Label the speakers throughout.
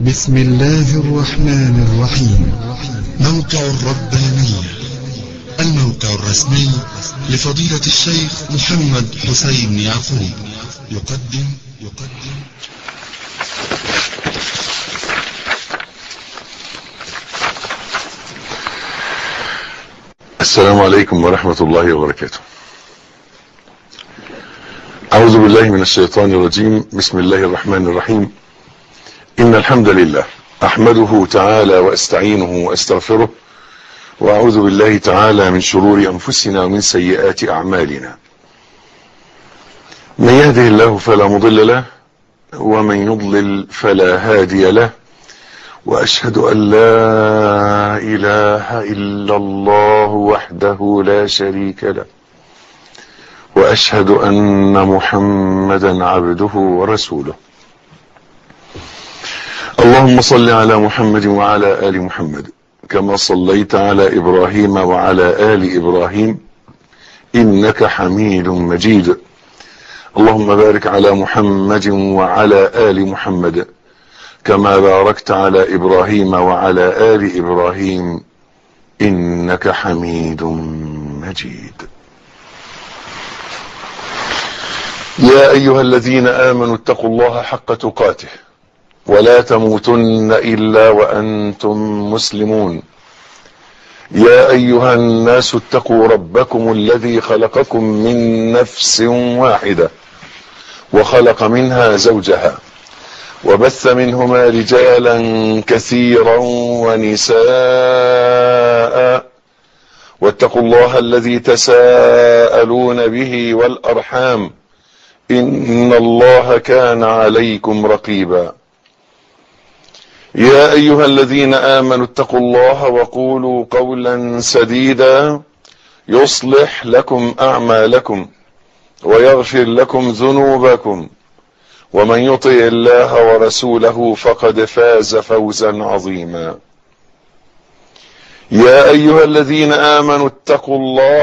Speaker 1: بسم الله الرحمن الرحيم. موقع الربانية، الموقع الرسمي لفضيلة الشيخ محمد حسين يعقوب، يقدم
Speaker 2: السلام عليكم ورحمة الله وبركاته. أعوذ بالله من الشيطان الرجيم. بسم الله الرحمن الرحيم. إن الحمد لله أحمده تعالى وأستعينه وأستغفره، وأعوذ بالله تعالى من شرور أنفسنا ومن سيئات أعمالنا. من يهده الله فلا مضل له، ومن يضلل فلا هادي له، وأشهد أن لا إله إلا الله وحده لا شريك له، وأشهد أن محمدا عبده ورسوله. اللهم صل على محمد وعلى آل محمد كما صليت على إبراهيم وعلى آل إبراهيم إنك حميد مجيد. اللهم بارك على محمد وعلى آل محمد كما باركت على إبراهيم وعلى آل إبراهيم إنك حميد مجيد. يا أيها الذين آمنوا اتقوا الله حق تقاته ولا تموتن إلا وأنتم مسلمون. يا أيها الناس اتقوا ربكم الذي خلقكم من نفس واحدة وخلق منها زوجها وبث منهما رجالا كثيرا ونساء، واتقوا الله الذي تساءلون به والأرحام إن الله كان عليكم رقيبا. يا أيها الذين آمنوا اتقوا الله وقولوا قولا سديدا يصلح لكم أعمالكم ويغفر لكم ذنوبكم، ومن يطع الله ورسوله فقد فاز فوزا عظيما. يا أيها الذين آمنوا اتقوا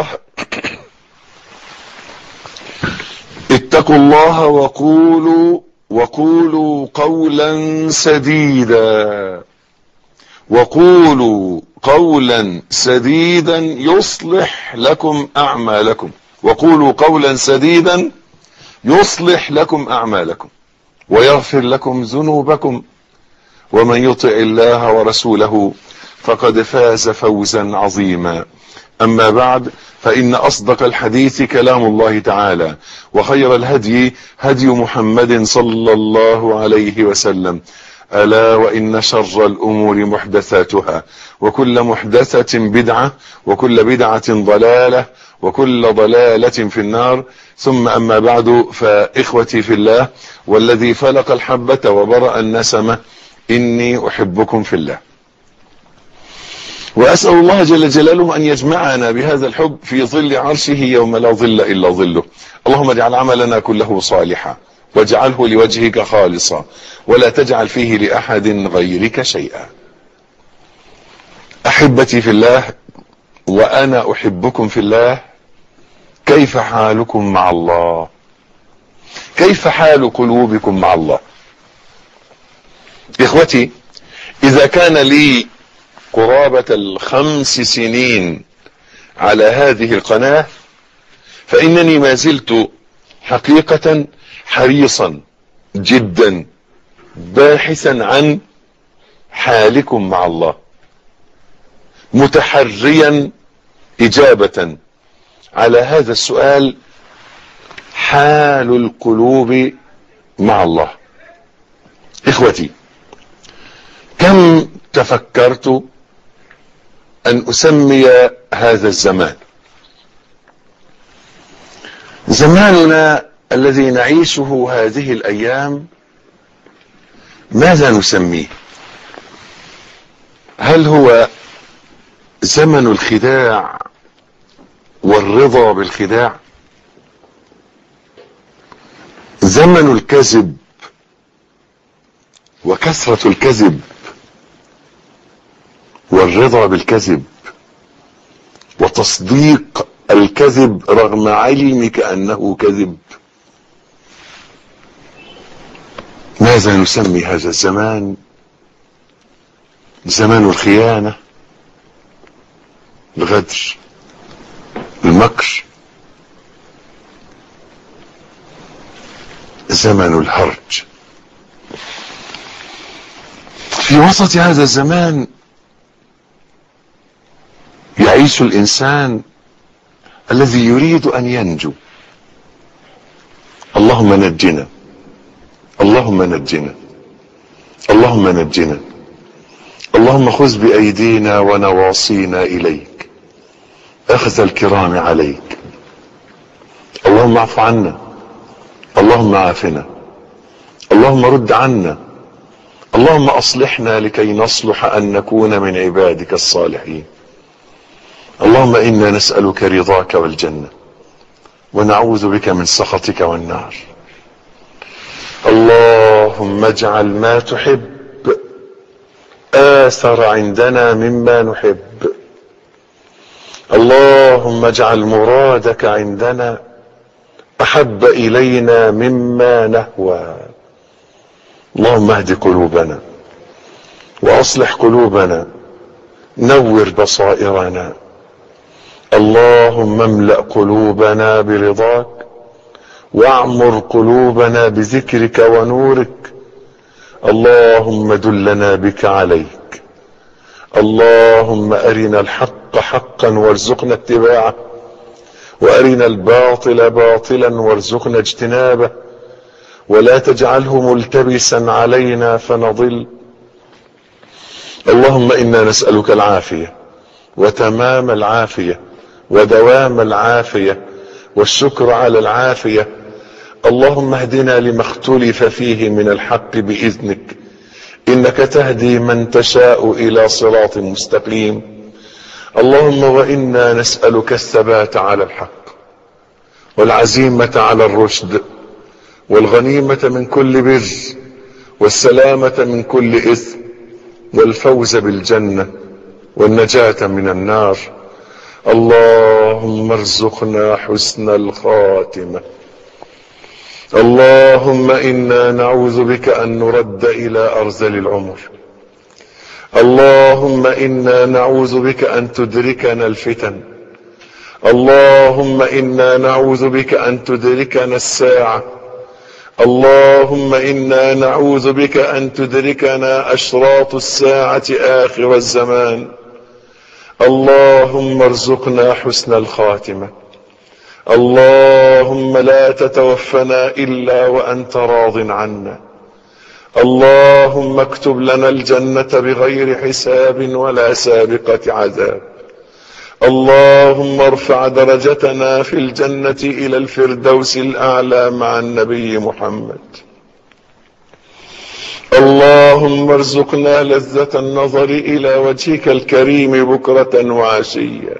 Speaker 2: الله وقولوا قولا سديدا. وقولوا قولا سديدا يصلح لكم أعمالكم. وقولوا قولا سديدا يصلح لكم أعمالكم ويغفر لكم ذنوبكم، ومن يطع الله ورسوله فقد فاز فوزا عظيما. أما بعد، فإن أصدق الحديث كلام الله تعالى، وخير الهدي هدي محمد صلى الله عليه وسلم. ألا وإن شر الأمور محدثاتها، وكل محدثة بدعة، وكل بدعة ضلالة، وكل ضلالة في النار. ثم أما بعد، فإخوتي في الله والذي فلق الحبة وبرأ النسمة، إني أحبكم في الله، وأسأل الله جل جلاله أن يجمعنا بهذا الحب في ظل عرشه يوم لا ظل إلا ظله. اللهم اجعل عملنا كله صالحا، واجعله لوجهك خالصا، ولا تجعل فيه لأحد غيرك شيئا. أحبتي في الله، وأنا أحبكم في الله، كيف حالكم مع الله؟ كيف حال قلوبكم مع الله؟ إخوتي، إذا كان لي قرابة 5 سنين على هذه القناة، فإنني ما زلت حقيقة حريصا جدا باحثا عن حالكم مع الله، متحريا إجابة على هذا السؤال: حال القلوب مع الله. إخوتي، كم تفكرت أن أسمي هذا الزمان، زماننا الذي نعيشه هذه الأيام، ماذا نسميه؟ هل هو زمن الخداع والرضا بالخداع؟ زمن الكذب وكثرة الكذب والرضا بالكذب وتصديق الكذب رغم علمك أنه كذب؟ ماذا نسمي هذا الزمان؟ زمان الخيانة، الغدر، المكر، زمن الهرج. في وسط هذا الزمان يعيش الإنسان الذي يريد أن ينجو. اللهم نجنا، اللهم نجنا، اللهم نجنا، اللهم خذ بأيدينا ونواصينا إليك أخذ الكرام عليك. اللهم اعف عنا، اللهم عافنا، اللهم رد عنا، اللهم أصلحنا لكي نصلح أن نكون من عبادك الصالحين. اللهم إنا نسألك رضاك والجنة ونعوذ بك من سخطك والنار. اللهم اجعل ما تحب آثر عندنا مما نحب. اللهم اجعل مرادك عندنا أحب إلينا مما نهوى. اللهم اهد قلوبنا وأصلح قلوبنا، نور بصائرنا. اللهم املأ قلوبنا برضاك واعمر قلوبنا بذكرك ونورك. اللهم دلنا بك عليك. اللهم أرنا الحق حقا وارزقنا اتباعه، وأرنا الباطل باطلا وارزقنا اجتنابه، ولا تجعله ملتبسا علينا فنضل. اللهم إنا نسألك العافية وتمام العافية ودوام العافية والشكر على العافية. اللهم اهدنا لما اختلف فيه من الحق بإذنك، إنك تهدي من تشاء إلى صراط مستقيم. اللهم وإنا نسألك الثبات على الحق والعزيمة على الرشد والغنيمة من كل بر والسلامة من كل إثم والفوز بالجنة والنجاة من النار. اللهم ارزقنا حسن الخاتمة. اللهم إنا نعوذ بك أن نرد إلى أرذل العمر. اللهم إنا نعوذ بك أن تدركنا الفتن. اللهم إنا نعوذ بك أن تدركنا الساعة. اللهم إنا نعوذ بك أن تدركنا أشراط الساعة آخر الزمان. اللهم ارزقنا حسن الخاتمة. اللهم لا تتوفنا إلا وأنت راض عنا. اللهم اكتب لنا الجنة بغير حساب ولا سابقة عذاب. اللهم ارفع درجتنا في الجنة إلى الفردوس الأعلى مع النبي محمد. اللهم ارزقنا لذة النظر إلى وجهك الكريم بكرة وعشيا.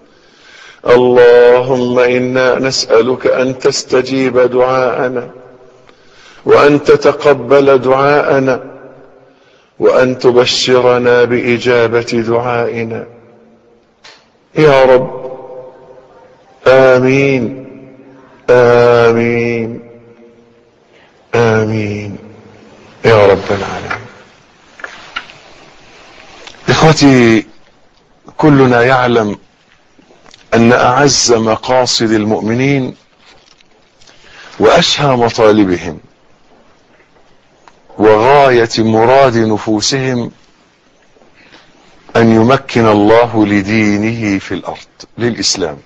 Speaker 2: اللهم إنا نسألك أن تستجيب دعاءنا، وأن تتقبل دعاءنا، وأن تبشرنا بإجابة دعائنا يا رب. آمين آمين آمين يا رب العالمين. إخوتي، كلنا يعلم أن أعز مقاصد المؤمنين وأشهى مطالبهم وغاية مراد نفوسهم أن يمكن الله لدينه في الأرض، للإسلام.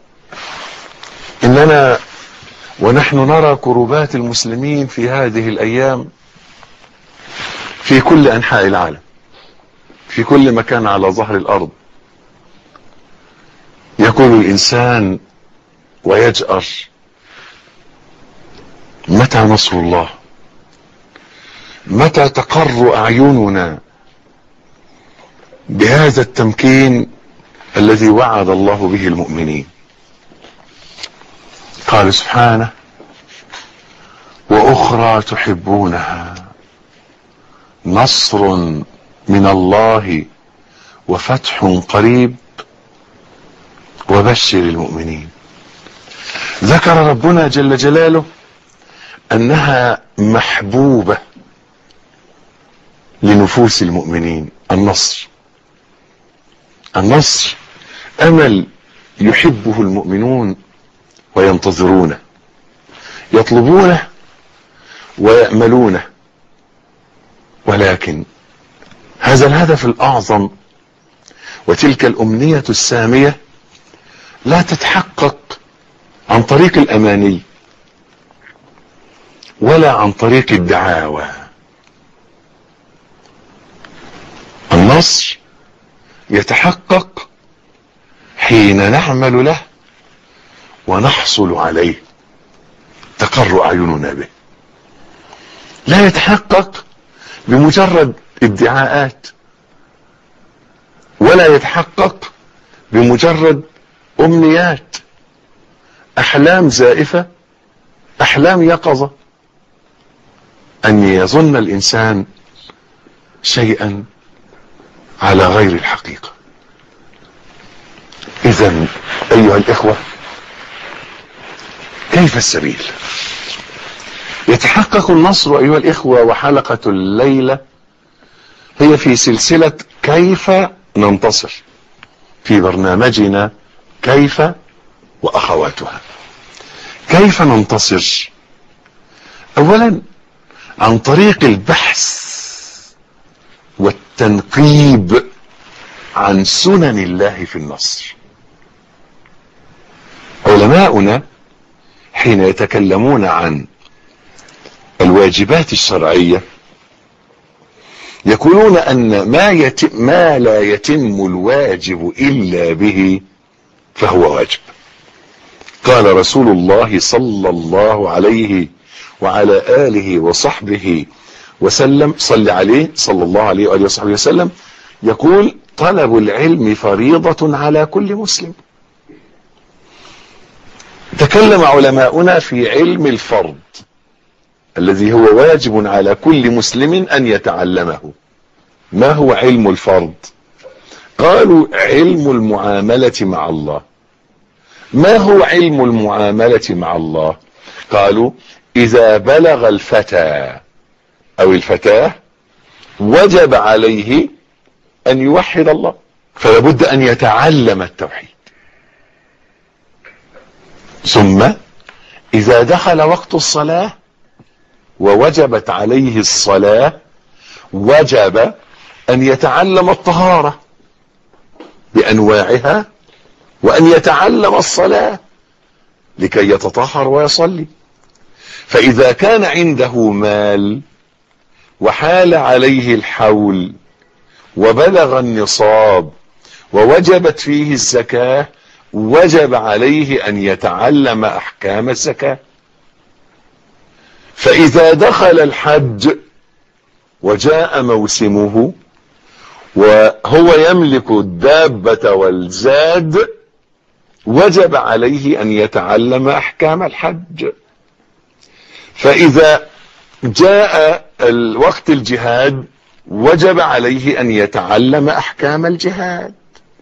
Speaker 2: إننا ونحن نرى كربات المسلمين في هذه الأيام في كل أنحاء العالم، في كل مكان على ظهر الأرض، يقول الإنسان ويجأر: متى نصر الله؟ متى تقر أعيننا بهذا التمكين الذي وعد الله به المؤمنين؟ قال سبحانه: وأخرى تحبونها، نصر من الله وفتح قريب وبشر المؤمنين. ذكر ربنا جل جلاله أنها محبوبة لنفوس المؤمنين النصر. النصر امل يحبه المؤمنون وينتظرونه، يطلبونه ويأملونه، ولكن هذا الهدف الأعظم وتلك الأمنية السامية لا تتحقق عن طريق الأماني ولا عن طريق الدعاوى. النصر يتحقق حين نعمل له ونحصل عليه تقر أعيننا به. لا يتحقق بمجرد ادعاءات، ولا يتحقق بمجرد أمنيات، أحلام زائفة، أحلام يقظة، أن يظن الإنسان شيئا على غير الحقيقة. إذن أيها الإخوة، كيف السبيل؟ يتحقق النصر أيها الإخوة، وحلقة الليلة هي في سلسلة كيف ننتصر في برنامجنا كيف وأخواتها. كيف ننتصر؟ أولا عن طريق البحث والتنقيب عن سنن الله في النصر. علماؤنا حين يتكلمون عن الواجبات الشرعية يقولون أن ما لا يتم الواجب إلا به فهو واجب. قال رسول الله صلى الله عليه وعلى آله وصحبه وسلم، صلى عليه صلى الله عليه وآله وصحبه وسلم، يقول: طلب العلم فريضة على كل مسلم. تكلم علماؤنا في علم الفرض الذي هو واجب على كل مسلم أن يتعلمه. ما هو علم الفرض؟ قالوا: علم المعاملة مع الله. ما هو علم المعاملة مع الله؟ قالوا: إذا بلغ الفتى أو الفتاة وجب عليه أن يوحد الله، فلا بد أن يتعلم التوحيد. ثم إذا دخل وقت الصلاة ووجبت عليه الصلاة وجب أن يتعلم الطهارة بأنواعها، وأن يتعلم الصلاة لكي يتطهر ويصلي. فإذا كان عنده مال وحال عليه الحول وبلغ النصاب ووجبت فيه الزكاة، وجب عليه أن يتعلم أحكام الزكاة. فإذا دخل الحج وجاء موسمه وهو يملك الدابة والزاد، وجب عليه أن يتعلم أحكام الحج. فإذا جاء الوقت الجهاد وجب عليه أن يتعلم أحكام الجهاد.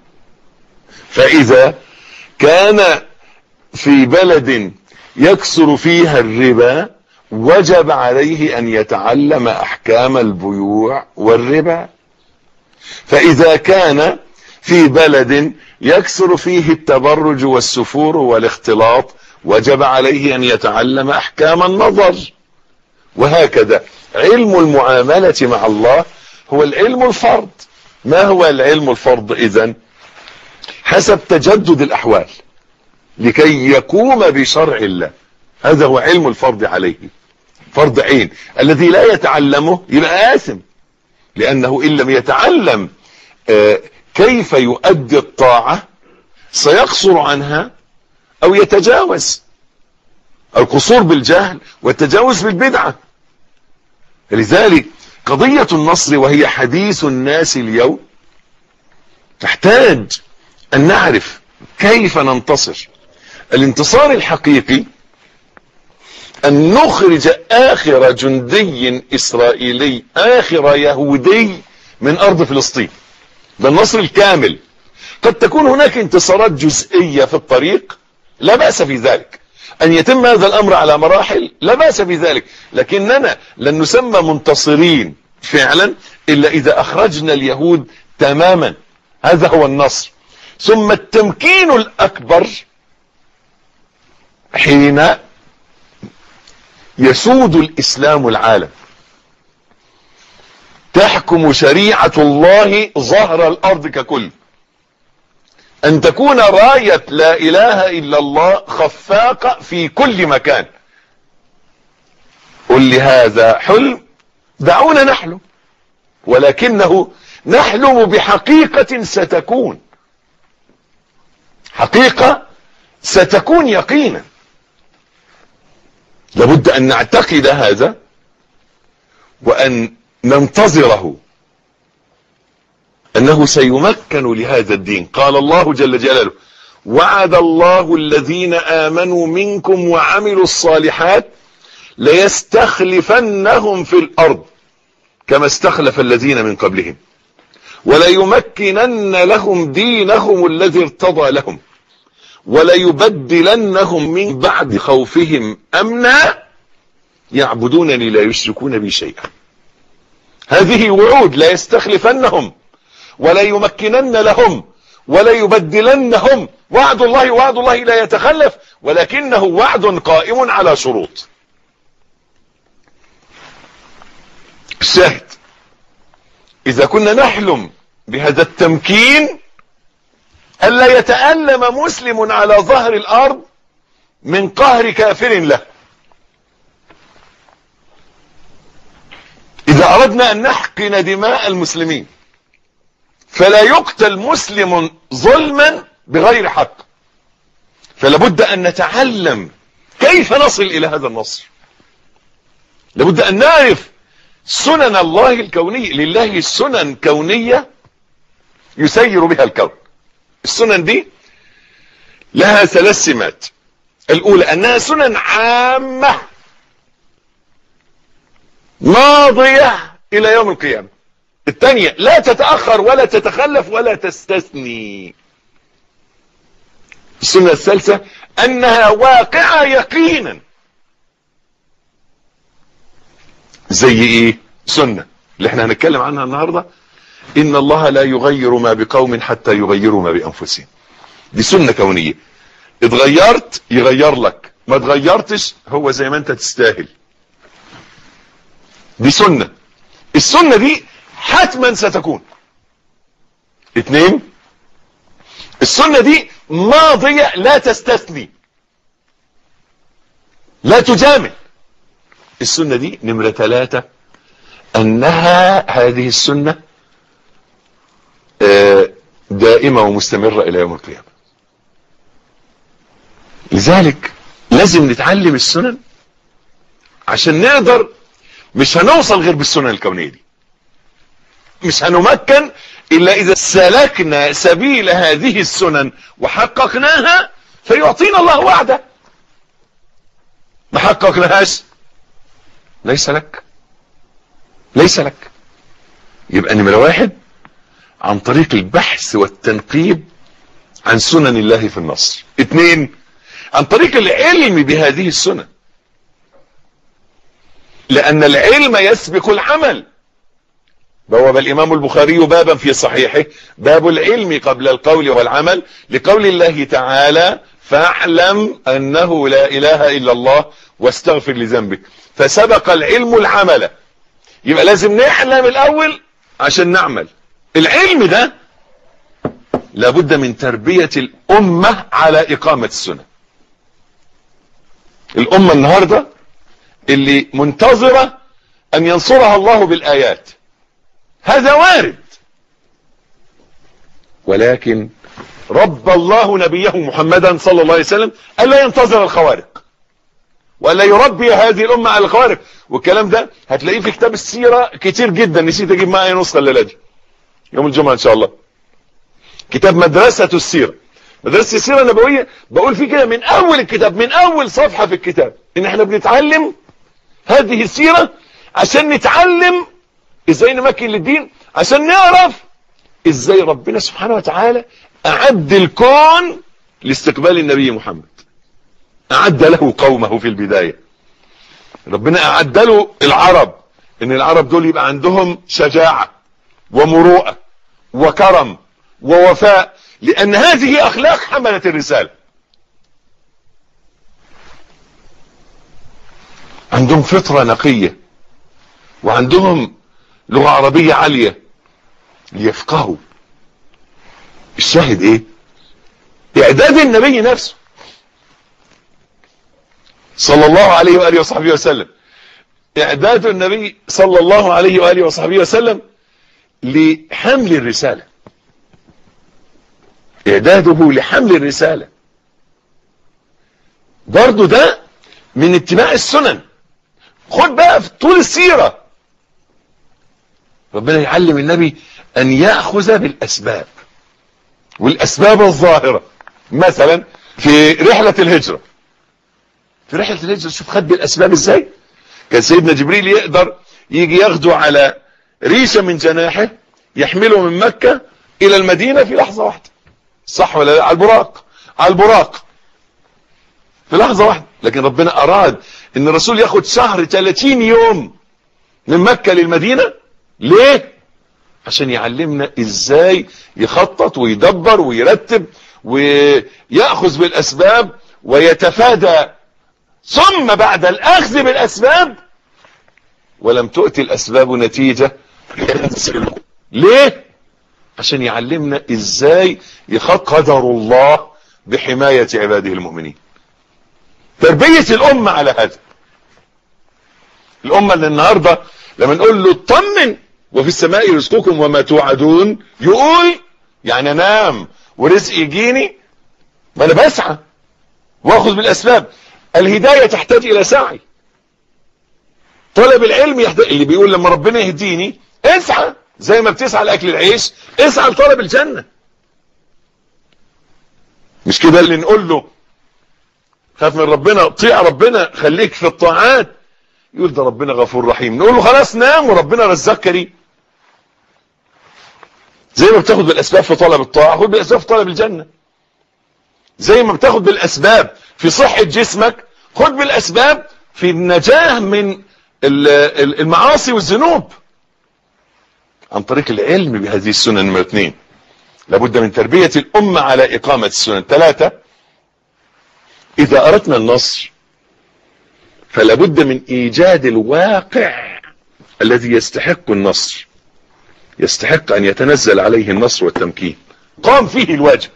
Speaker 2: فإذا كان في بلد يكثر فيها الربا وجب عليه أن يتعلم أحكام البيوع والربا. فإذا كان في بلد يكثر فيه التبرج والسفور والاختلاط وجب عليه أن يتعلم أحكام النظر. وهكذا علم المعاملة مع الله هو العلم الفرض. ما هو العلم الفرض إذن؟ حسب تجدد الأحوال لكي يقوم بشرع الله، هذا هو علم الفرض عليه، فرض عين. الذي لا يتعلمه يبقى آثم، لأنه إن لم يتعلم كيف يؤدي الطاعة سيقصر عنها أو يتجاوز. القصور بالجهل والتجاوز بالبدعة. لذلك قضية النصر وهي حديث الناس اليوم تحتاج أن نعرف كيف ننتصر. الانتصار الحقيقي أن نخرج آخر جندي إسرائيلي، آخر يهودي من أرض فلسطين. ده النصر الكامل. قد تكون هناك انتصارات جزئية في الطريق، لا بأس في ذلك. أن يتم هذا الأمر على مراحل لا بأس في ذلك، لكننا لن نسمى منتصرين فعلا إلا إذا أخرجنا اليهود تماما. هذا هو النصر. ثم التمكين الأكبر حين يسود الإسلام العالم، تحكم شريعة الله ظهر الأرض ككل، أن تكون راية لا إله إلا الله خفاقة في كل مكان. قل لي هذا حلم، دعونا نحلم، ولكنه نحلم بحقيقة ستكون، حقيقة ستكون يقينا. لابد أن نعتقد هذا وأن ننتظره، أنه سيمكن لهذا الدين. قال الله جل جلاله: وعد الله الذين آمنوا منكم وعملوا الصالحات ليستخلفنهم في الأرض كما استخلف الذين من قبلهم وليمكنن لهم دينهم الذي ارتضى لهم وليبدلنهم من بعد خوفهم أمنا يعبدونني لا يشركون بي شيئا. هذه وعود: لا يستخلفنهم ولا يمكنن لهم ولا يبدلنهم. وعد الله، وعد الله لا يتخلف، ولكنه وعد قائم على شروط. الشاهد: إذا كنا نحلم بهذا التمكين، ألا يتألم مسلم على ظهر الأرض من قهر كافر له. إذا أردنا أن نحقن دماء المسلمين فلا يقتل مسلم ظلما بغير حق، فلابد أن نتعلم كيف نصل إلى هذا النصر. لابد أن نعرف سنن الله الكونية. لله سنن كونية يسير بها الكون. السنن دي لها 3 سمات. الأولى أنها سنن عامة ماضية إلى يوم القيامة. الثانية لا تتأخر ولا تتخلف ولا تستثني. السنة الثالثة أنها واقعة يقينا. زي إيه؟ سنة اللي احنا هنتكلم عنها النهاردة: إن الله لا يغير ما بقوم حتى يغيروا ما بأنفسهم. دي سنة كونية. اتغيرت يغير لك، ما اتغيرتش هو زي ما انت تستاهل. دي سنة. السنة دي حتما ستكون. 2، السنة دي ماضية لا تستثني، لا تجامل. السنة دي نمرة 3 أنها هذه السنة دائمة ومستمرة إلى يوم القيامة. لذلك لازم نتعلم السنن عشان نقدر. مش هنوصل غير بالسنن الكونية دي. مش هنمكن إلا إذا سلكنا سبيل هذه السنن وحققناها فيعطينا الله وعده. ما حققناهاش ليس لك، ليس لك. يبقى نمرة 1 عن طريق البحث والتنقيب عن سنن الله في النصر. 2 عن طريق العلم بهذه السنن، لأن العلم يسبق العمل. بواب الإمام البخاري بابا في صحيحه: باب العلم قبل القول والعمل، لقول الله تعالى: فاعلم أنه لا إله إلا الله واستغفر لذنبك. فسبق العلم العمل. يبقى لازم نعلم الأول عشان نعمل. العلم ده لابد من تربية الأمة على إقامة السنة. الأمة النهاردة اللي منتظرة أن ينصرها الله بالآيات، هذا وارد، ولكن رب الله نبيه محمدا صلى الله عليه وسلم ألا ينتظر الخوارق وألا يربي هذه الأمة على الخوارق. والكلام ده هتلاقيه في كتاب السيرة كتير جدا. نسيت أجيب معايا نسخة الليلة دي يوم الجمعة إن شاء الله. كتاب مدرسة السيرة، مدرسة السيرة النبوية، بقول فيه كده من أول الكتاب، من أول صفحة في الكتاب، إن احنا بنتعلم هذه السيرة عشان نتعلم إزاي نمكن للدين، عشان نعرف إزاي ربنا سبحانه وتعالى أعد الكون لاستقبال النبي محمد. أعد له قومه في البداية. ربنا أعد له العرب، إن العرب دول يبقى عندهم شجاعة ومروءة وكرم ووفاء، لأن هذه أخلاق حملة الرسالة. عندهم فطرة نقية، وعندهم لغة عربية عالية ليفقهوا. الشاهد ايه؟ اعداد النبي نفسه صلى الله عليه وآله وصحبه وسلم، اعداد النبي صلى الله عليه وآله وصحبه وسلم لحمل الرسالة، اعداده لحمل الرسالة. برضو ده من اتباع السنن. خد بقى في طول السيرة ربنا يعلم النبي ان يأخذ بالاسباب، والاسباب الظاهرة. مثلا في رحلة الهجرة، شوف خد بالاسباب ازاي. كان سيدنا جبريل يقدر يجي ياخده على ريشة من جناحه يحمله من مكة الى المدينة في لحظة واحدة، صح ولا لا؟ على البراق في لحظة واحدة. لكن ربنا اراد ان الرسول ياخد شهر 30 يوم من مكة للمدينة. ليه؟ عشان يعلمنا ازاي يخطط ويدبر ويرتب ويأخذ بالاسباب ويتفادى. ثم بعد الاخذ بالاسباب ولم تؤتي الاسباب نتيجة، ليه؟ عشان يعلمنا ازاي يخط قدر الله بحماية عباده المؤمنين. تربية الامة على هذا. الامة اللي النهاردة لما نقول له اطمن وفي السماء رزقكم وما توعدون، يقول يعني انام ورزق يجيني، ما انا بسعى واخذ بالاسباب. الهداية تحتاج الى سعي. طلب العلم يحتاج، اللي بيقول لما ربنا يهديني اسعى زي ما بتسعى لاكل العيش، اسعى لطلب الجنة. مش كده اللي نقول له خاف من ربنا، طيع ربنا، خليك في الطاعات، يقول ده ربنا غفور رحيم. نقول له خلاص نام وربنا رزقك كريم. زي ما بتاخد بالاسباب في طلب الطاعة، خد بالاسباب في طلب الجنة. زي ما بتاخد بالاسباب في صحة جسمك، خد بالاسباب في النجاة من المعاصي والذنوب عن طريق العلم بهذه السنن. نمرة 2، لابد من تربية الامة على اقامة السنن. 3، اذا اردنا النصر فلابد من ايجاد الواقع الذي يستحق النصر، يستحق ان يتنزل عليه النصر والتمكين، قام فيه الواجب.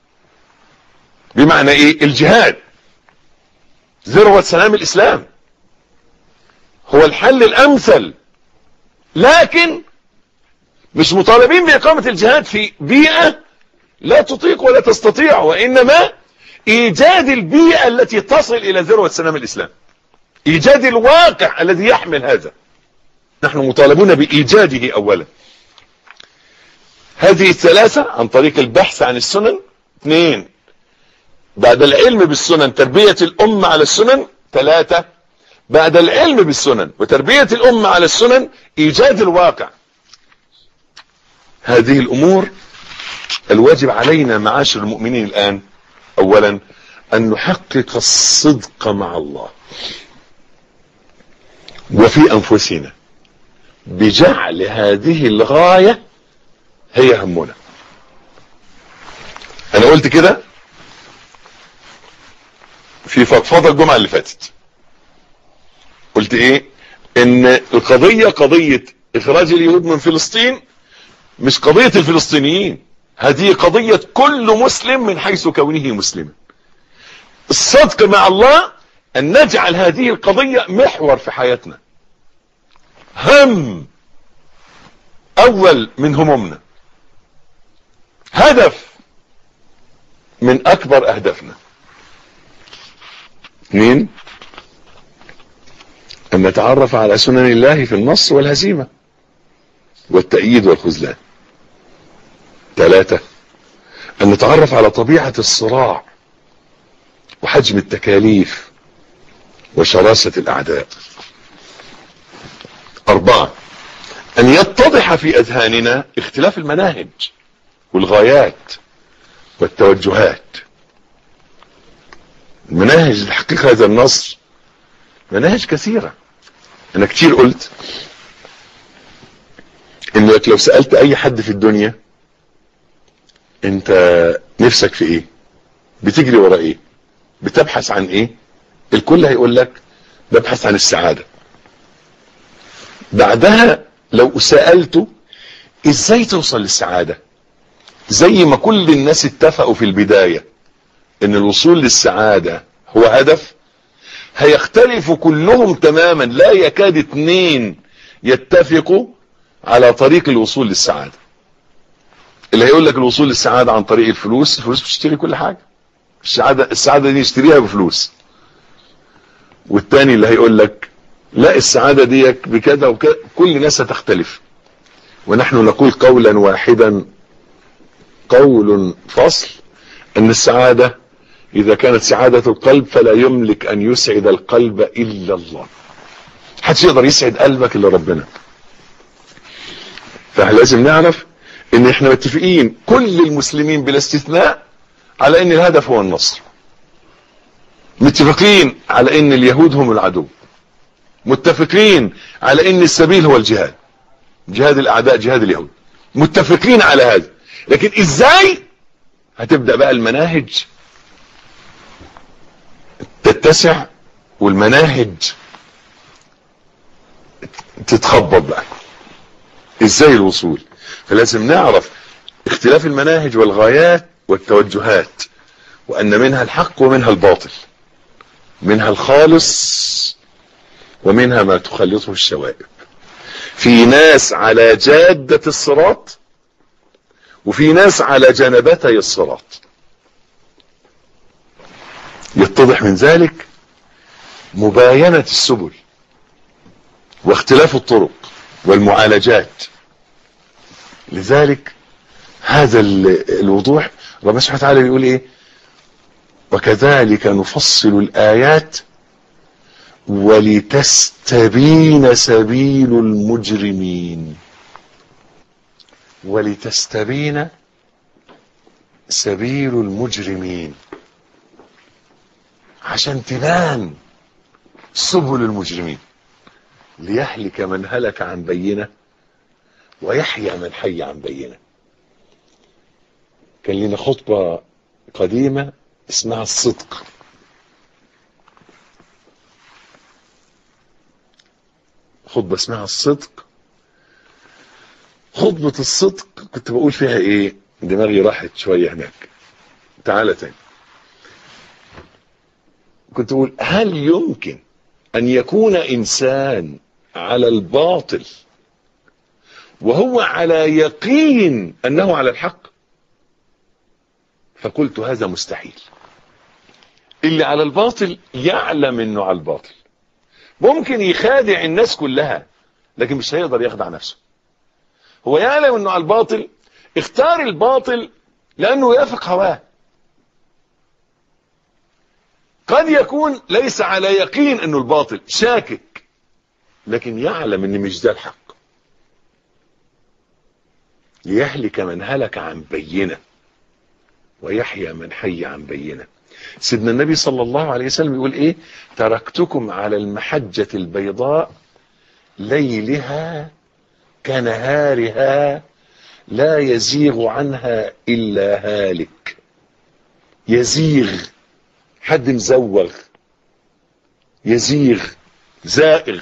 Speaker 2: بمعنى ايه؟ الجهاد ذروة سلام الاسلام، هو الحل الامثل. لكن مش مطالبين باقامة الجهاد في بيئة لا تطيق ولا تستطيع، وانما ايجاد البيئة التي تصل الى ذروة سلام الاسلام، ايجاد الواقع الذي يحمل هذا. نحن مطالبون بايجاده اولا. هذه الثلاثة عن طريق البحث عن السنن. 2، بعد العلم بالسنن تربية الامة على السنن. 3، بعد العلم بالسنن وتربية الامة على السنن ايجاد الواقع. هذه الامور الواجب علينا معاشر المؤمنين الان. اولا ان نحقق الصدق مع الله وفي انفسنا بجعل هذه الغاية هي همنا. انا قلت كده في فضفضة الجمعة اللي فاتت، قلت ايه؟ ان القضية قضية اخراج اليهود من فلسطين مش قضية الفلسطينيين، هذه قضية كل مسلم من حيث كونه مسلما. الصدق مع الله ان نجعل هذه القضية محور في حياتنا، هم اول من همومنا، هدف من اكبر اهدافنا. 2، ان نتعرف على سنن الله في النصر والهزيمة والتأييد والخذلان. 3، ان نتعرف على طبيعة الصراع وحجم التكاليف وشراسة الاعداء. 4، ان يتضح في اذهاننا اختلاف المناهج والغايات والتوجهات. المناهج لتحقيق هذا النصر مناهج كثيرة. انا كتير قلت انك لو سألت اي حد في الدنيا انت نفسك في ايه، بتجري ورا ايه، بتبحث عن ايه، الكل هيقول لك ببحث عن السعادة. بعدها لو سألته ازاي توصل للسعادة، زي ما كل الناس اتفقوا في البداية ان الوصول للسعادة هو هدف، هيختلفوا كلهم تماما، لا يكاد اتنين يتفقوا على طريق الوصول للسعادة. اللي هيقول لك الوصول للسعادة عن طريق الفلوس، الفلوس بتشتري كل حاجة، السعادة دي نشتريها بفلوس. والتاني اللي هيقول لك لا السعادة دي بكذا وكذا. كل الناس هتختلف، ونحن نقول قولا واحدا قول فصل، ان السعادة اذا كانت سعادة القلب فلا يملك ان يسعد القلب الا الله. محدش يقدر يسعد قلبك الا ربنا. فلازم نعرف ان احنا متفقين كل المسلمين بلا استثناء على ان الهدف هو النصر، متفقين على ان اليهود هم العدو، متفقين على ان السبيل هو الجهاد، جهاد الاعداء جهاد اليهود، متفقين على هذا. لكن ازاي هتبدأ بقى المناهج تتسع والمناهج تتخبط بقى، ازاي الوصول؟ فلازم نعرف اختلاف المناهج والغايات والتوجهات، وان منها الحق ومنها الباطل، منها الخالص ومنها ما تخلطه الشوائب. في ناس على جادة الصراط وفي ناس على جنبتي الصراط. يتضح من ذلك مباينة السبل واختلاف الطرق والمعالجات. لذلك هذا الوضوح ربنا سبحانه وتعالى بيقول ايه؟ وكذلك نفصل الآيات ولتستبين سبيل المجرمين. ولتستبين سبيل المجرمين، عشان تبان سبل المجرمين، ليهلك من هلك عن بينة ويحيى من حي عن بينة. كان لنا خطبة قديمة اسمها الصدق. خطبة اسمها الصدق. خطبة الصدق كنت بقول فيها ايه؟ دماغي راحت شوية هناك، تعالى تاني. كنت بقول هل يمكن ان يكون انسان على الباطل وهو على يقين انه على الحق؟ فقلت هذا مستحيل. اللي على الباطل يعلم انه على الباطل، ممكن يخادع الناس كلها لكن مش هيقدر يخدع نفسه. هو يعلم انه على الباطل، اختار الباطل لانه يوافق هواه. قد يكون ليس على يقين انه الباطل، شاكك، لكن يعلم ان مش ده الحق. ليهلك من هلك عن بينة ويحيى من حي عن بينة. سيدنا النبي صلى الله عليه وسلم يقول ايه؟ تركتكم على المحجة البيضاء ليلها كنهارها لا يزيغ عنها الا هالك. يزيغ، حد مزوغ، يزيغ، زائغ.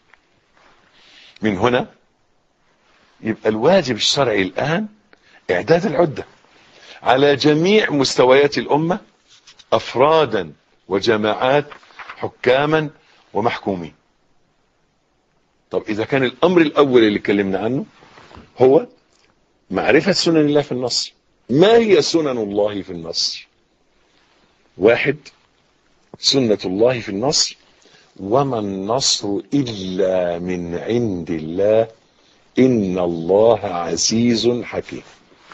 Speaker 2: من هنا يبقى الواجب الشرعي الآن إعداد العدة على جميع مستويات الأمة، أفرادا وجماعات، حكاما ومحكومين. طب إذا كان الأمر الأول اللي اتكلمنا عنه هو معرفة سنن الله في النصر. ما هي سنن الله في النصر؟ واحد، سنة الله في النصر: وما النصر إلا من عند الله إن الله عزيز حكيم.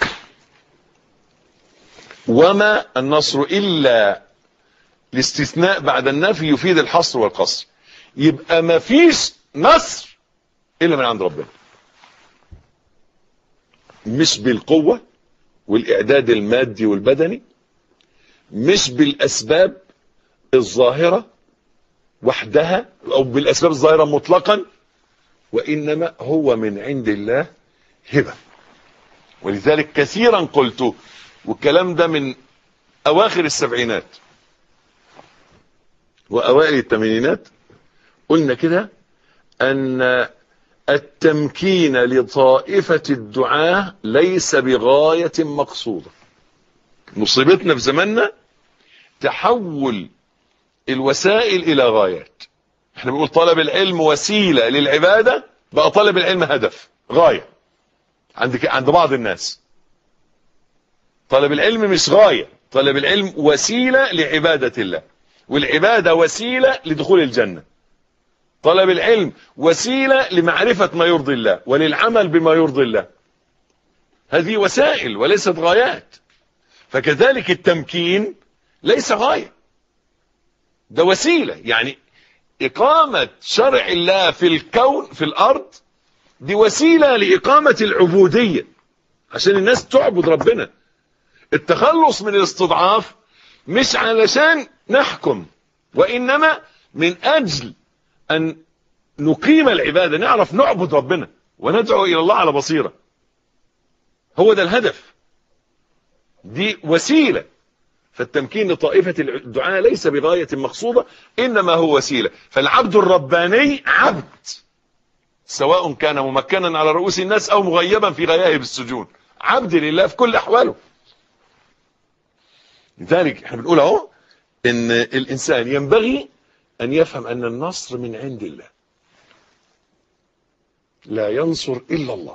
Speaker 2: وما النصر إلا الاستثناء بعد النفي يفيد الحصر والقصر، يبقى ما فيش نصر إلا من عند ربنا، مش بالقوة والإعداد المادي والبدني، مش بالأسباب الظاهرة وحدها أو بالأسباب الظاهرة مطلقا، وإنما هو من عند الله هبة. ولذلك كثيرا قلت، والكلام ده من أواخر السبعينات وأوائل الثمانينات، قلنا كده أن التمكين لطائفة الدعاة ليس بغاية مقصودة. مصيبتنا في زماننا تحول الوسائل إلى غايات. احنا بنقول طلب العلم وسيلة للعبادة، بقى طلب العلم هدف، غاية عند بعض الناس. طلب العلم مش غاية، طلب العلم وسيلة لعبادة الله، والعبادة وسيلة لدخول الجنة. طلب العلم وسيلة لمعرفة ما يرضي الله وللعمل بما يرضي الله. هذه وسائل وليست غايات. فكذلك التمكين ليس غاية، ده وسيلة. يعني إقامة شرع الله في الكون في الأرض دي وسيلة لإقامة العبودية عشان الناس تعبد ربنا. التخلص من الاستضعاف مش علشان نحكم، وإنما من أجل أن نقيم العبادة، نعرف نعبد ربنا وندعو إلى الله على بصيرة. هو ده الهدف، دي وسيلة. فالتمكين لطائفة الدعاء ليس بغاية مقصودة، إنما هو وسيلة. فالعبد الرباني عبد، سواء كان ممكنا على رؤوس الناس أو مغيبا في غياهب السجون، عبد لله في كل أحواله. لذلك احنا بنقول اهو ان الانسان ينبغي ان يفهم ان النصر من عند الله، لا ينصر الا الله.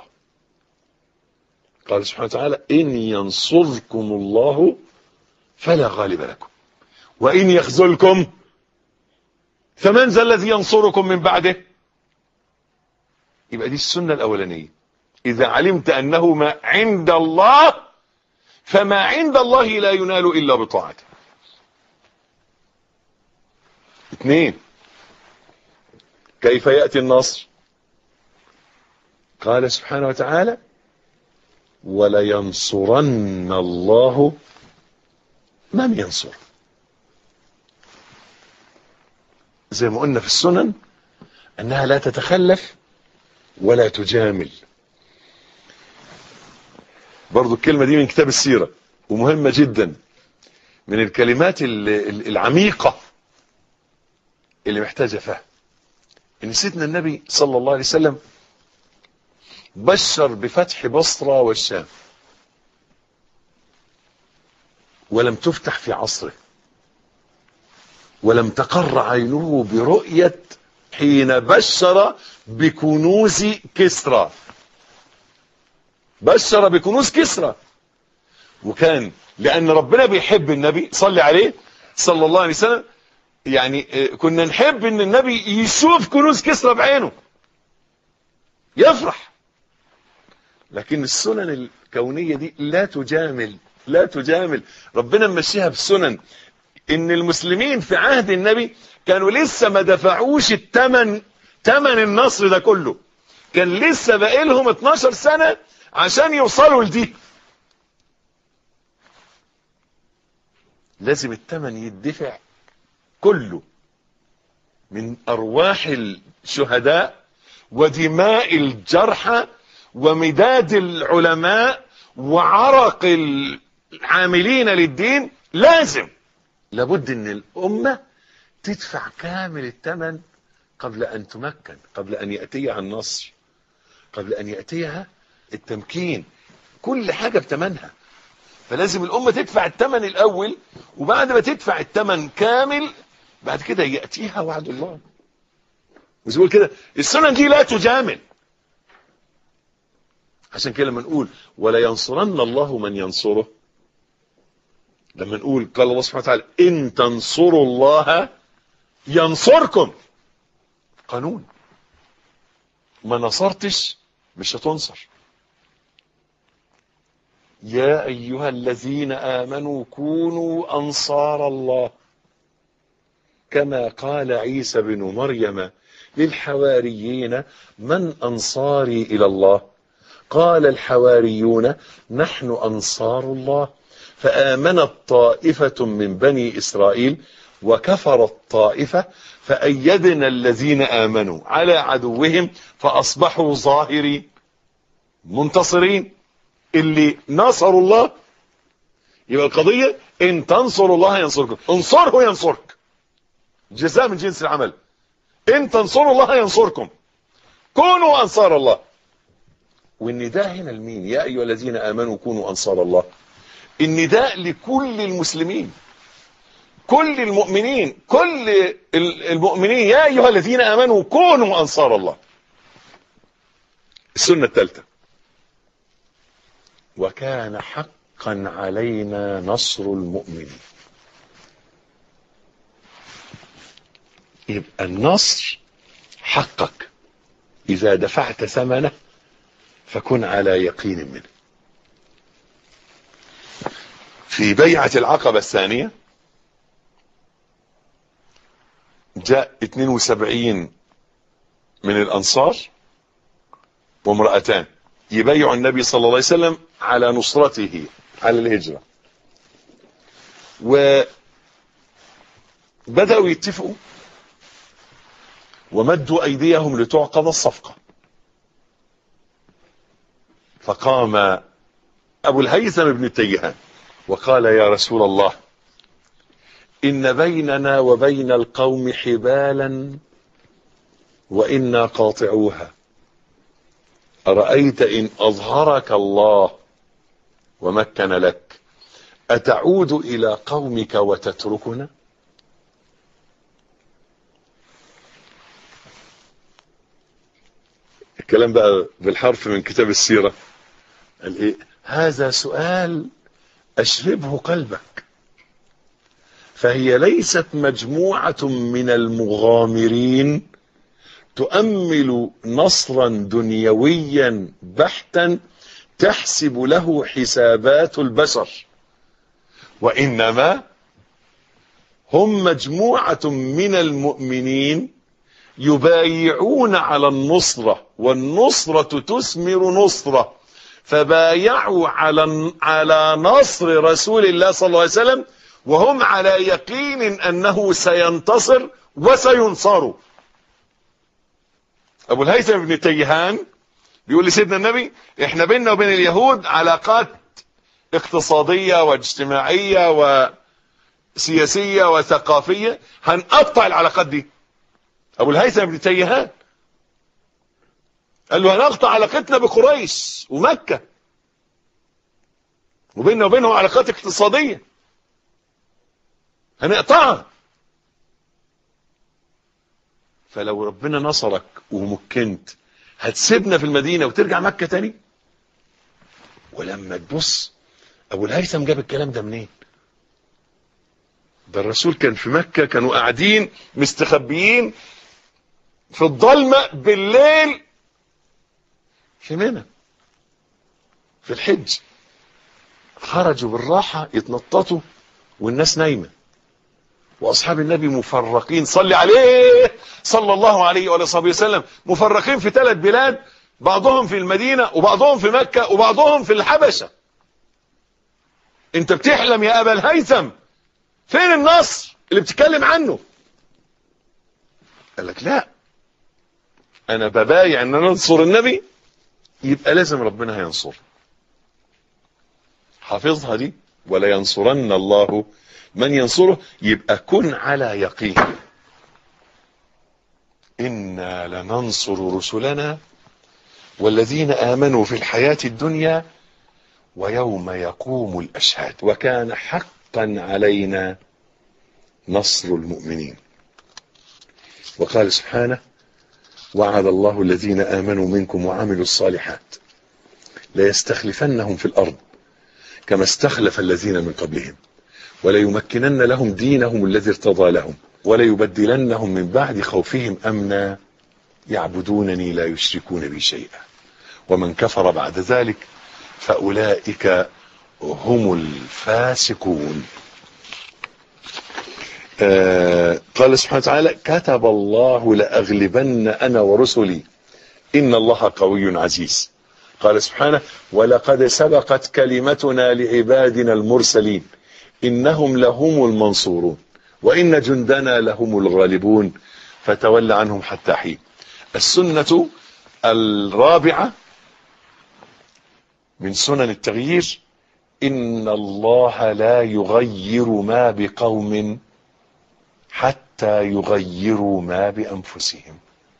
Speaker 2: قال سبحانه وتعالى: ان ينصركم الله فلا غالب لكم وان يخذلكم فمن ذا الذي ينصركم من بعده. يبقى دي السنة الاولانية، اذا علمت انه ما عند الله فما عند الله لا ينال إلا بطاعته. 2، كيف يأتي النصر؟ قال سبحانه وتعالى: ولينصرن الله من ينصر. زي ما قلنا في السنن أنها لا تتخلف ولا تجامل. برضو الكلمة دي من كتاب السيرة ومهمة جدا، من الكلمات العميقة اللي محتاجة فهم. ان سيدنا النبي صلى الله عليه وسلم بشر بفتح بصرة والشام، ولم تفتح في عصره، ولم تقر عينه برؤية حين بشر بكنوز كسرى. بشر بكنوز كسرى، وكان لأن ربنا بيحب النبي صلى عليه صلى الله عليه وسلم. يعني كنا نحب ان النبي يشوف كنوز كسرى بعينه يفرح. لكن السنن الكونية دي لا تجامل، لا تجامل. ربنا ممشيها بالسنن. ان المسلمين في عهد النبي كانوا لسه ما دفعوش تمن النصر ده كله، كان لسه باقي لهم 12 سنة عشان يوصلوا لدي. لازم الثمن يدفع كله من أرواح الشهداء ودماء الجرحى ومداد العلماء وعرق العاملين للدين. لابد ان الأمة تدفع كامل الثمن قبل أن تمكن، قبل أن يأتيها النصر، قبل أن يأتيها التمكين. كل حاجة بتمنها. فلازم الأمة تدفع الثمن الأول، وبعد ما تدفع الثمن كامل بعد كده يأتيها وعد الله. وزي ما كده السنن دي لا تجامل. عشان كده لما نقول ولا ينصرن الله من ينصره، لما نقول قال الله سبحانه وتعالى إن تنصروا الله ينصركم، قانون. ما نصرتش مش هتنصر. يا أيها الذين آمنوا كونوا أنصار الله كما قال عيسى بن مريم للحواريين من أنصاري إلى الله قال الحواريون نحن أنصار الله فآمنت طائفة من بني إسرائيل وكفرت طائفة فأيدنا الذين آمنوا على عدوهم فأصبحوا ظاهرين. منتصرين اللي نصروا الله. يبقى القضية ان تنصروا الله ينصركم، انصره ينصرك، جزاء من جنس العمل. ان تنصروا الله ينصركم، كونوا انصار الله. والنداء هنا لمين؟ يا ايها الذين امنوا كونوا انصار الله. النداء لكل المسلمين، كل المؤمنين، كل المؤمنين، يا ايها الذين امنوا كونوا انصار الله. السنة الثالثة، وكان حقا علينا نصر المؤمنين. يبقى النصر حقك، إذا دفعت ثمنه فكن على يقين منه. في بيعة العقبة الثانية جاء 72 من الأنصار وامرأتان يبايعوا النبي صلى الله عليه وسلم على نصرته على الهجرة، وبدأوا يتفقوا ومدوا أيديهم لتعقد الصفقة. فقام أبو الهيثم بن التيهان وقال يا رسول الله، إن بيننا وبين القوم حبالا وإنا قاطعوها، أرأيت إن أظهرك الله ومكن لك أتعود إلى قومك وتتركنا؟ الكلام بقى بالحرف من كتاب السيرة. قال إيه؟ هذا سؤال أشربه قلبك، فهي ليست مجموعة من المغامرين تؤمل نصرا دنيويا بحتا تحسب له حسابات البشر، وإنما هم مجموعة من المؤمنين يبايعون على النصرة، والنصرة تثمر نصرة، فبايعوا على نصر رسول الله صلى الله عليه وسلم وهم على يقين أنه سينتصر وسينصر. أبو الهيثم بن تيهان بيقول لسيدنا النبي احنا بيننا وبين اليهود علاقات اقتصادية واجتماعية وسياسية وثقافية، هنقطع العلاقات دي. أبو الهيثم بن تيهان قال له هنقطع علاقتنا بقريش ومكة، وبيننا وبينهم علاقات اقتصادية هنقطعها. فلو ربنا نصرك ومكنت هتسيبنا في المدينة وترجع مكة تاني؟ ولما تبص أبو الهيثم جاب الكلام ده منين؟ ده الرسول كان في مكة، كانوا قاعدين مستخبيين في الظلمة بالليل في منى في الحج، خرجوا بالراحة يتنططوا والناس نايمة، واصحاب النبي مفرقين صلي عليه صلى الله عليه وعلى صحبه وسلم، مفرقين في 3 بلاد، بعضهم في المدينة وبعضهم في مكة وبعضهم في الحبشة. انت بتحلم يا ابا الهيثم، فين النصر اللي بتتكلم عنه؟ قال لك لا، انا ببايع ان انا انصر النبي، يبقى لازم ربنا هينصر. حافظها دي، ولا ينصرن الله من ينصره. يبقى كن على يقين، إنا لننصر رسلنا والذين آمنوا في الحياة الدنيا ويوم يقوم الأشهاد، وكان حقا علينا نصر المؤمنين. وقال سبحانه وعد الله الذين آمنوا منكم وعملوا الصالحات ليستخلفنهم في الأرض كما استخلف الذين من قبلهم وليمكنن لهم دينهم الذي ارتضى لهم وليبدلنهم من بعد خوفهم أمنا يعبدونني لا يشركون بي شيئا ومن كفر بعد ذلك فأولئك هم الفاسقون. قال سبحانه وتعالى كتب الله لأغلبن أنا ورسلي إن الله قوي عزيز. قال سبحانه ولقد سبقت كلمتنا لعبادنا المرسلين إنهم لهم المنصورون وإن جندنا لهم الغالبون فتول عنهم حتى حين. السنة الرابعة من سنن التغيير: إن الله لا يغير ما بقوم حتى يغيروا ما بأنفسهم.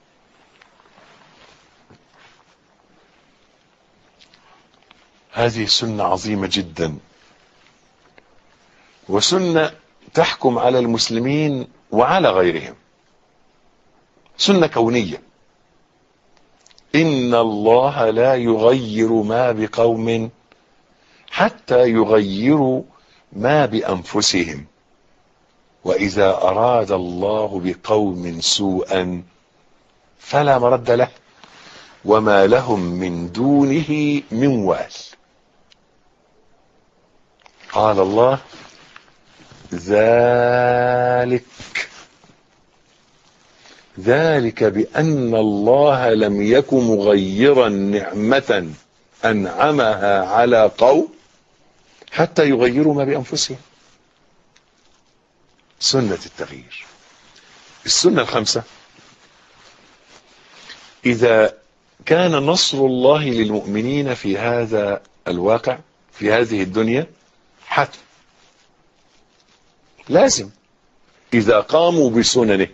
Speaker 2: هذه سنة عظيمة جدا، وسنة تحكم على المسلمين وعلى غيرهم، سنة كونية. إن الله لا يغير ما بقوم حتى يغيروا ما بأنفسهم، وإذا أراد الله بقوم سوءا فلا مرد له وما لهم من دونه من وال. قال الله: ذلك بأن الله لم يك مغيرا نعمة أنعمها على قوم حتى يغيروا ما بأنفسهم. سنة التغيير. السنة الخامسة: إذا كان نصر الله للمؤمنين في هذا الواقع، في هذه الدنيا، حتم لازم إذا قاموا بسننه.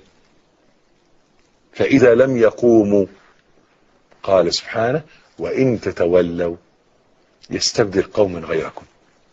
Speaker 2: فإذا لم يقوموا قال سبحانه: وإن تتولوا يستبدل قوما غيركم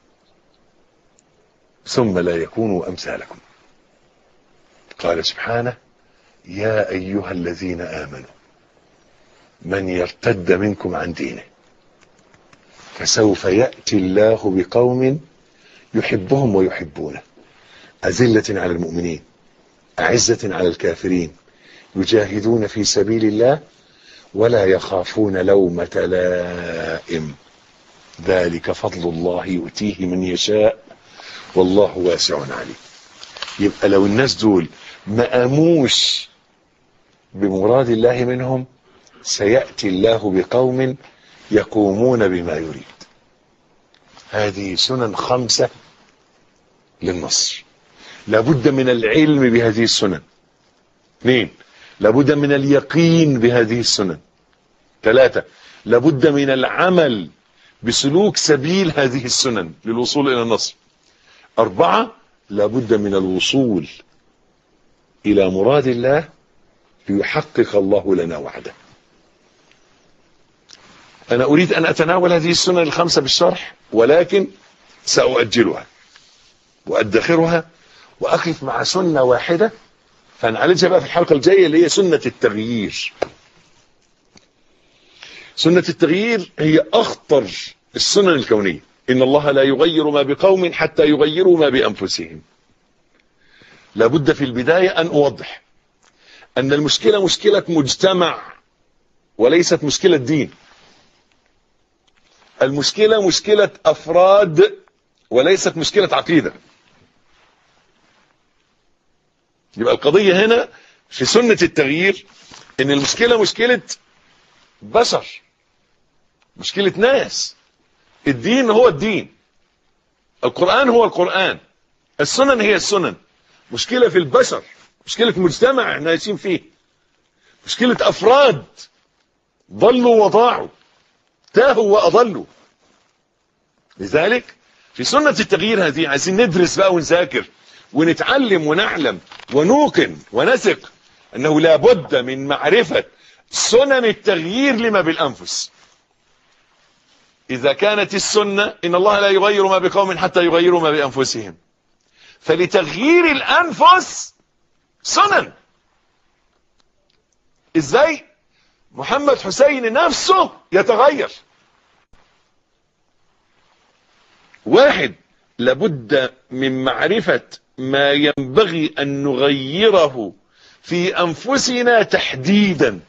Speaker 2: ثم لا يكونوا أمثالكم. قال سبحانه: يا أيها الذين آمنوا من يرتد منكم عن دينه فسوف يأتي الله بقوم يحبهم ويحبونه أذلة على المؤمنين أعزة على الكافرين يجاهدون في سبيل الله ولا يخافون لومة لائم ذلك فضل الله يؤتيه من يشاء والله واسع عليم. يبقى لو الناس دول ما قاموش بمراد الله منهم سيأتي الله بقوم يقومون بما يريد. هذه سنن 5 للنصر. لابد من العلم بهذه السنن. 2 لابد من اليقين بهذه السنن. 3 لابد من العمل بسلوك سبيل هذه السنن للوصول إلى النصر. 4 لابد من الوصول إلى مراد الله ليحقق الله لنا وعده. أنا أريد أن أتناول هذه السنن ال5 بالشرح، ولكن سأؤجلها وأدخرها وأقف مع سنة واحدة فنعالجها بقى في الحلقة الجاية، اللي هي سنة التغيير. سنة التغيير هي أخطر السنن الكونية. إن الله لا يغير ما بقوم حتى يغيروا ما بأنفسهم. لابد في البداية أن أوضح أن المشكلة مشكلة مجتمع وليست مشكلة دين. المشكلة مشكلة أفراد وليست مشكلة عقيدة. يبقى القضية هنا في سنة التغيير إن المشكلة مشكلة بشر، مشكلة ناس. الدين هو الدين، القرآن هو القرآن، السنن هي السنن. مشكلة في البشر، مشكلة مجتمع احنا عايشين فيه، مشكلة أفراد ضلوا وضاعوا، تاهوا وأضلوا. لذلك في سنة التغيير هذه عايزين ندرس بقى ونذاكر ونتعلم ونعلم ونوقن ونثق أنه لابد من معرفة سنن التغيير لما بالأنفس. إذا كانت السنة إن الله لا يغير ما بقوم حتى يغيروا ما بأنفسهم، فلتغيير الأنفس سنن. إزاي محمد حسين نفسه يتغير؟ 1 لابد من معرفة ما ينبغي أن نغيره في أنفسنا تحديدا.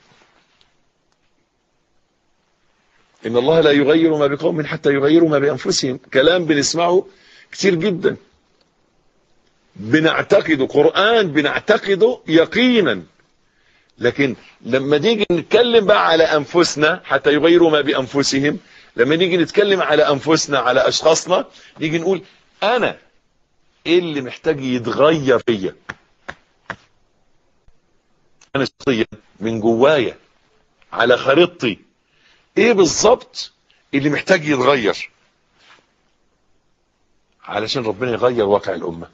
Speaker 2: إن الله لا يغير ما بقوم حتى يغيروا ما بأنفسهم. كلام بنسمعه كتير جدا، بنعتقده قرآن، بنعتقده يقينا، لكن لما نيجي نتكلم بقى على أنفسنا حتى يغيروا ما بأنفسهم، لما نيجي نتكلم على أنفسنا على أشخاصنا نيجي نقول أنا إيه اللي محتاج يتغير فيا أنا شخصيا من جوايا على خريطتي، إيه بالظبط اللي محتاج يتغير علشان ربنا يغير واقع الأمة؟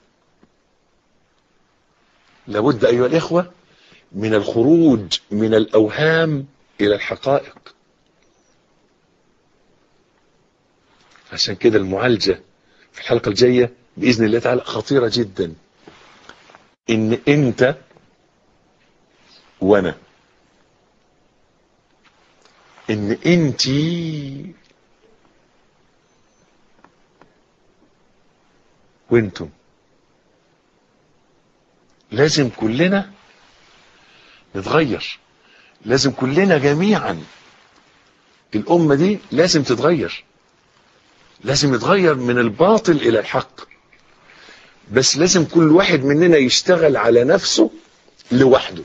Speaker 2: لابد أيها الإخوة من الخروج من الأوهام إلى الحقائق. عشان كده المعالجة في الحلقة الجاية بإذن الله تعالى خطيرة جدا. إن أنت وأنا، إن أنتي وأنتم، لازم كلنا نتغير. لازم كلنا جميعا، الأمة دي لازم تتغير. لازم يتغير من الباطل إلى الحق. بس لازم كل واحد مننا يشتغل على نفسه لوحده.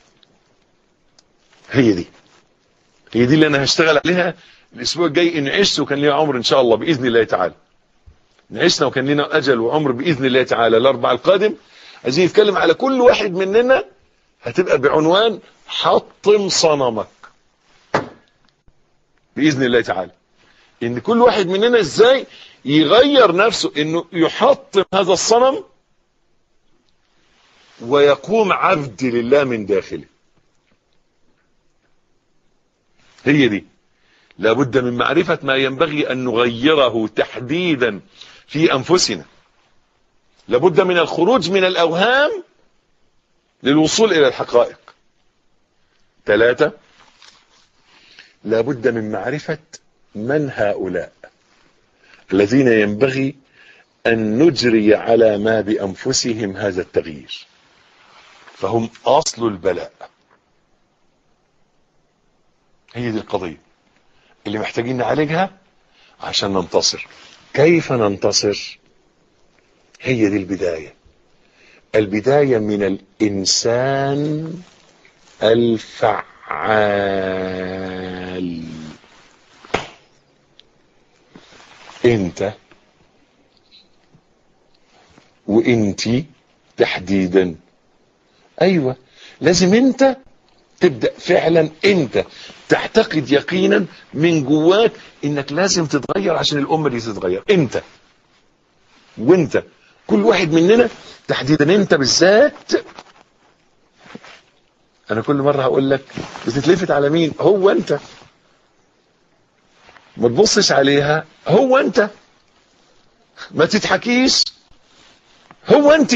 Speaker 2: هي دي اللي أنا هشتغل عليها الأسبوع الجاي. إن عشت وكان لي عمر إن شاء الله بإذن الله تعالى، إن عشنا وكان لنا أجل وعمر بإذن الله تعالى، الأربع القادم عايزين نتكلم على كل واحد مننا. هتبقى بعنوان حطم صنمك بإذن الله تعالى. إن كل واحد مننا إزاي يغير نفسه، إنه يحطم هذا الصنم ويقوم عبد لله من داخله. هي دي. لابد من معرفة ما ينبغي أن نغيره تحديدا في أنفسنا. لابد من الخروج من الأوهام للوصول إلى الحقائق. 3، لابد من معرفة من هؤلاء الذين ينبغي أن نجري على ما بأنفسهم هذا التغيير، فهم أصل البلاء. هي دي القضية اللي محتاجين نعالجها عشان ننتصر. كيف ننتصر؟ هي دي البداية. البداية من الإنسان الفعال. انت وانتي تحديدا. ايوه، لازم انت تبدأ فعلا، انت تعتقد يقينا من جواك انك لازم تتغير عشان الامة دي تتغير. انت وانت كل واحد مننا تحديدا، انت بالذات. انا كل مرة هقول لك بتتلفت على مين؟ هو انت. ما تبصش عليها، هو انت. ما تضحكيش، هو انت.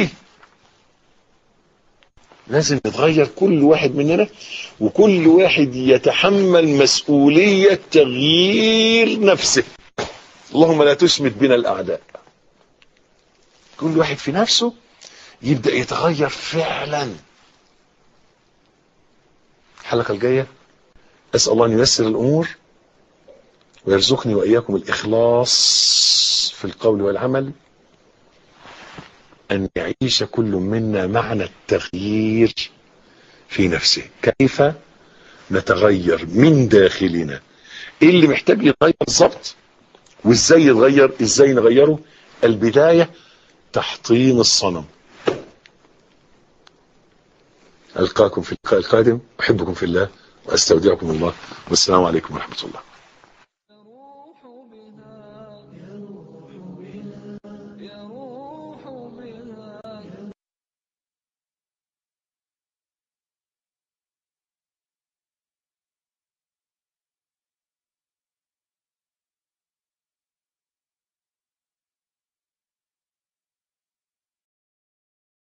Speaker 2: لازم يتغير كل واحد مننا، وكل واحد يتحمل مسؤولية تغيير نفسه. اللهم لا تشمت بنا الأعداء. كل واحد في نفسه يبدأ يتغير فعلا. الحلقة الجاية أسأل الله أن ييسر الأمور ويرزقني وإياكم الإخلاص في القول والعمل، أن يعيش كل منا معنى التغيير في نفسه. كيف نتغير من داخلنا؟ إيه اللي محتاج يتغير بالظبط؟ وإزاي يتغير؟ إزاي نغيره؟ البداية تحطيم الصنم. ألقاكم في اللقاء القادم. أحبكم في الله وأستودعكم الله، والسلام عليكم ورحمة الله.